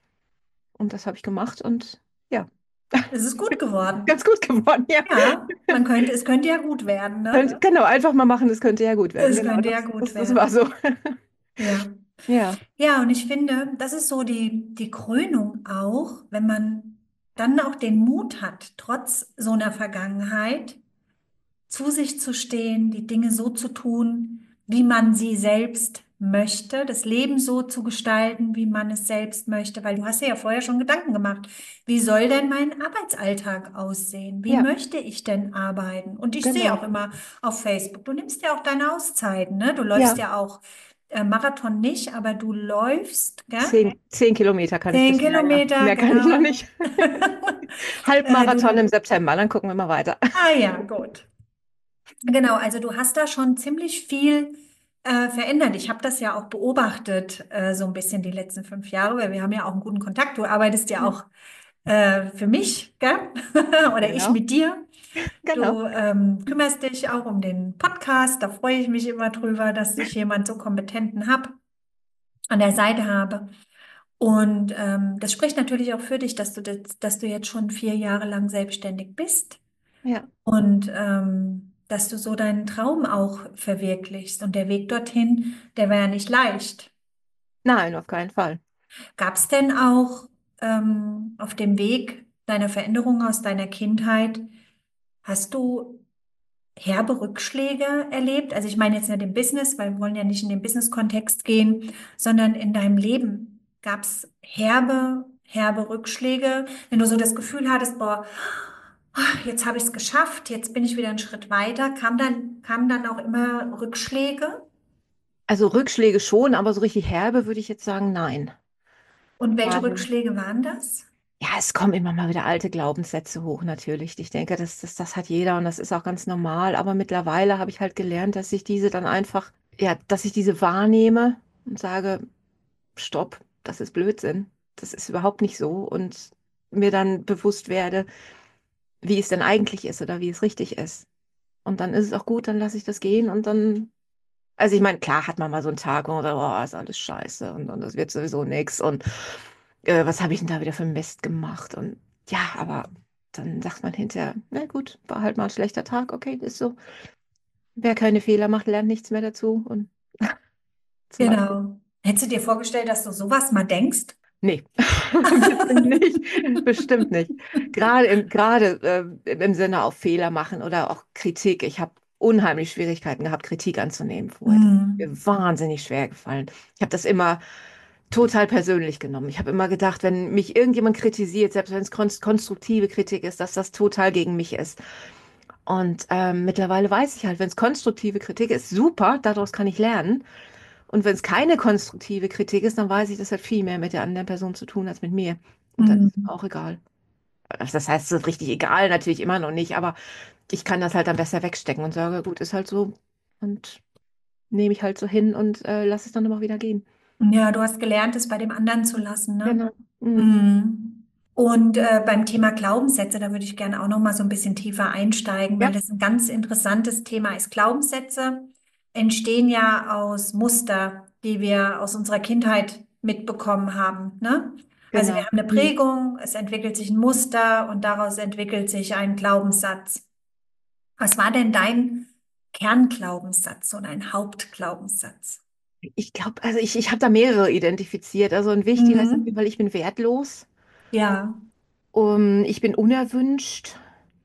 Und das habe ich gemacht und ja, Es ist gut geworden. ganz gut geworden, ja. Ja, man könnte, es könnte ja gut werden, ne? Könnt- Genau, einfach mal machen, das könnte ja gut werden. Es Genau, könnte ja das, gut das, das war werden. so. Ja. Ja, Ja, und ich finde, das ist so die, die Krönung auch, wenn man dann auch den Mut hat, trotz so einer Vergangenheit, zu sich zu stehen, die Dinge so zu tun, wie man sie selbst möchte, das Leben so zu gestalten, wie man es selbst möchte, weil du hast dir ja vorher schon Gedanken gemacht. Wie soll denn mein Arbeitsalltag aussehen? Wie ja, möchte ich denn arbeiten? Und ich sehe genau. auch immer auf Facebook, du nimmst ja auch deine Auszeiten, ne? Du läufst Ja, ja auch äh, Marathon nicht, aber du läufst, gell? zehn, zehn Kilometer kann ich Zehn bisher, ja. Kilometer, Mehr kann ich noch genau. nicht. Äh, Halbmarathon im du, September, dann gucken wir mal weiter. ah ja, gut. Genau, also du hast da schon ziemlich viel äh, verändert. Ich habe das ja auch beobachtet, äh, so ein bisschen die letzten fünf Jahre, weil wir haben ja auch einen guten Kontakt. Du arbeitest ja Mhm. auch äh, für mich, gell? Oder ich Genau, mit dir. genau. Du ähm, kümmerst dich auch um den Podcast. Da freue ich mich immer drüber, dass ich jemand so kompetenten hab, an der Seite habe. Und ähm, das spricht natürlich auch für dich, dass du das, dass du jetzt schon vier Jahre lang selbstständig bist Ja. und ähm, dass du so deinen Traum auch verwirklichst. Und der Weg dorthin, der war ja nicht leicht. Nein, auf keinen Fall. Gab es denn auch ähm, auf dem Weg deiner Veränderung aus deiner Kindheit, hast du herbe Rückschläge erlebt? Also ich meine jetzt nicht im Business, weil wir wollen ja nicht in den Business-Kontext gehen, sondern in deinem Leben. Gab es herbe, herbe Rückschläge, wenn du so das Gefühl hattest, boah, jetzt habe ich es geschafft, jetzt bin ich wieder einen Schritt weiter, kam dann, kamen dann auch immer Rückschläge? Also Rückschläge schon, aber so richtig herbe würde ich jetzt sagen, nein. Und welche Weil, Rückschläge waren das? ja, es kommen immer mal wieder alte Glaubenssätze hoch, natürlich. Ich denke, das, das, das hat jeder und das ist auch ganz normal. Aber mittlerweile habe ich halt gelernt, dass ich diese dann einfach, ja, dass ich diese wahrnehme und sage, stopp, das ist Blödsinn. Das ist überhaupt nicht so. Und mir dann bewusst werde, wie es denn eigentlich ist oder wie es richtig ist. Und dann ist es auch gut, dann lasse ich das gehen und dann, also ich meine, klar hat man mal so einen Tag, wo man sagt, oh, ist alles scheiße und, und das wird sowieso nichts und äh, was habe ich denn da wieder für Mist gemacht? Und ja, aber dann sagt man hinterher, na gut, war halt mal ein schlechter Tag, okay, ist so. Wer keine Fehler macht, lernt nichts mehr dazu und zum Beispiel. Genau. Hättest du dir vorgestellt, dass du sowas mal denkst? Nee, bestimmt nicht. Bestimmt nicht. Gerade im, gerade äh, im Sinne auf Fehler machen oder auch Kritik. Ich habe unheimlich Schwierigkeiten gehabt, Kritik anzunehmen vorher. Das ist Hm. mir wahnsinnig schwer gefallen. Ich habe das immer total persönlich genommen. Ich habe immer gedacht, wenn mich irgendjemand kritisiert, selbst wenn es kon konstruktive Kritik ist, dass das total gegen mich ist. Und ähm, mittlerweile weiß ich halt, wenn es konstruktive Kritik ist, super, daraus kann ich lernen. Und wenn es keine konstruktive Kritik ist, dann weiß ich, das hat viel mehr mit der anderen Person zu tun als mit mir. Und dann Hm. ist es auch egal. Also das heißt, so richtig egal natürlich immer noch nicht, aber ich kann das halt dann besser wegstecken und sage, gut, ist halt so. Und nehme ich halt so hin und äh, lasse es dann aber auch wieder gehen. Ja, du hast gelernt, es bei dem anderen zu lassen, ne? Genau. Mhm. Mhm. Und äh, beim Thema Glaubenssätze, da würde ich gerne auch noch mal so ein bisschen tiefer einsteigen, weil Ja, das ein ganz interessantes Thema ist. Glaubenssätze entstehen ja aus Muster, die wir aus unserer Kindheit mitbekommen haben, ne? Also wir genau. haben eine Mhm. Prägung, es entwickelt sich ein Muster und daraus entwickelt sich ein Glaubenssatz. Was war denn dein Kernglaubenssatz und ein Hauptglaubenssatz? Ich glaube, also ich, ich habe da mehrere identifiziert. Also ein wichtiger ist auf jeden Mhm. Fall, ich bin wertlos. Ja. Um, ich bin unerwünscht.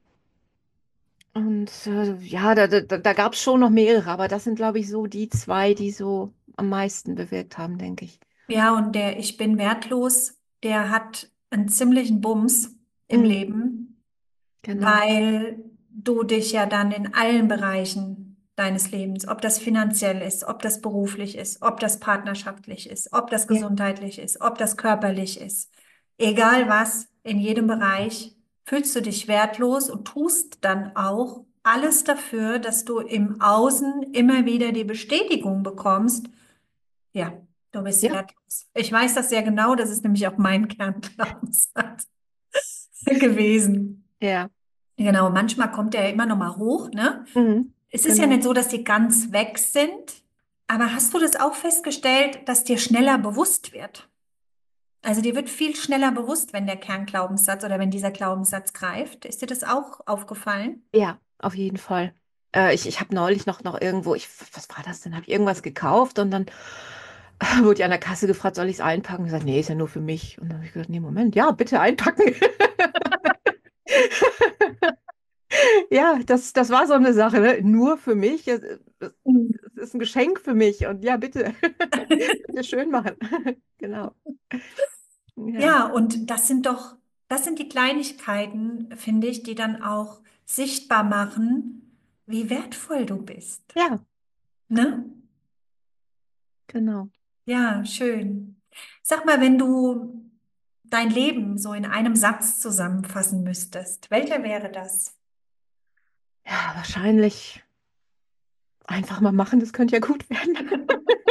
Und äh, ja, da, da, da gab es schon noch mehrere, aber das sind, glaube ich, so die zwei, die so am meisten bewirkt haben, denke ich. Ja, und der Ich bin wertlos, der hat einen ziemlichen Bums im Mhm, Leben, genau. weil du dich ja dann in allen Bereichen deines Lebens, ob das finanziell ist, ob das beruflich ist, ob das partnerschaftlich ist, ob das Ja, gesundheitlich ist, ob das körperlich ist, egal was, in jedem Bereich fühlst du dich wertlos und tust dann auch alles dafür, dass du im Außen immer wieder die Bestätigung bekommst, ja, du bist ja, wertlos. Ich weiß das sehr genau, das ist nämlich auch mein Kernglaubenssatz gewesen. ja. Genau, manchmal kommt der ja immer noch mal hoch, ne? Mhm, Es ist ja genau. nicht so, dass die ganz weg sind, aber hast du das auch festgestellt, dass dir schneller bewusst wird? Also dir wird viel schneller bewusst, wenn der Kernglaubenssatz oder wenn dieser Glaubenssatz greift. Ist dir das auch aufgefallen? Ja, auf jeden Fall. Äh, ich ich habe neulich noch, noch irgendwo, ich, was war das denn? Habe ich irgendwas gekauft und dann wurde ich an der Kasse gefragt, soll ich es einpacken? Ich gesagt, nee, ist ja nur für mich. Und dann habe ich gesagt, nee, Moment, ja, bitte einpacken. Ja, das, das war so eine Sache, ne? Nur für mich. Es, es Mhm. es ist ein Geschenk für mich. Und ja, bitte, bitte schön machen. Genau. Ja, Ja, und das sind doch, das sind die Kleinigkeiten, finde ich, die dann auch sichtbar machen, wie wertvoll du bist. ja, Ne? genau. Ja, schön. Sag mal, wenn du dein Leben so in einem Satz zusammenfassen müsstest, welcher wäre das? Ja, wahrscheinlich einfach mal machen, das könnte ja gut werden.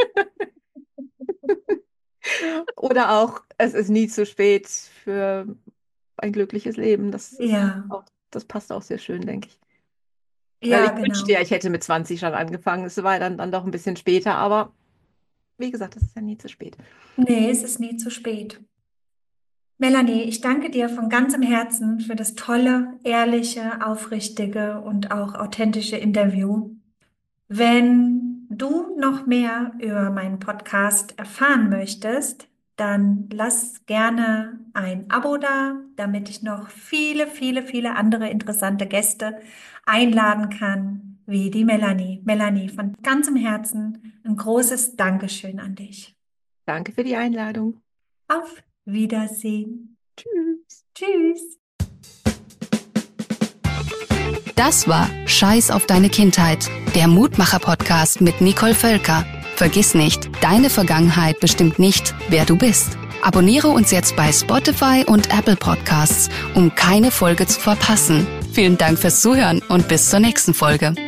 Oder auch, es ist nie zu spät für ein glückliches Leben. Das ist Ja, auch, das passt auch sehr schön, denke ich. Weil ja, ich wünschte ja, genau. ich hätte mit zwanzig schon angefangen. Es war dann, dann doch ein bisschen später, aber wie gesagt, das ist ja nie zu spät. Nee, es ist nie zu spät. Melanie, ich danke dir von ganzem Herzen für das tolle, ehrliche, aufrichtige und auch authentische Interview. Wenn du noch mehr über meinen Podcast erfahren möchtest, dann lass gerne ein Abo da, damit ich noch viele, viele, viele andere interessante Gäste einladen kann, wie die Melanie. Melanie, von ganzem Herzen ein großes Dankeschön an dich. Danke für die Einladung. Auf Wiedersehen. Tschüss. Tschüss. Das war Scheiß auf deine Kindheit, der Mutmacher-Podcast mit Nicole Völker. Vergiss nicht, deine Vergangenheit bestimmt nicht, wer du bist. Abonniere uns jetzt bei Spotify und Apple Podcasts, um keine Folge zu verpassen. Vielen Dank fürs Zuhören und bis zur nächsten Folge.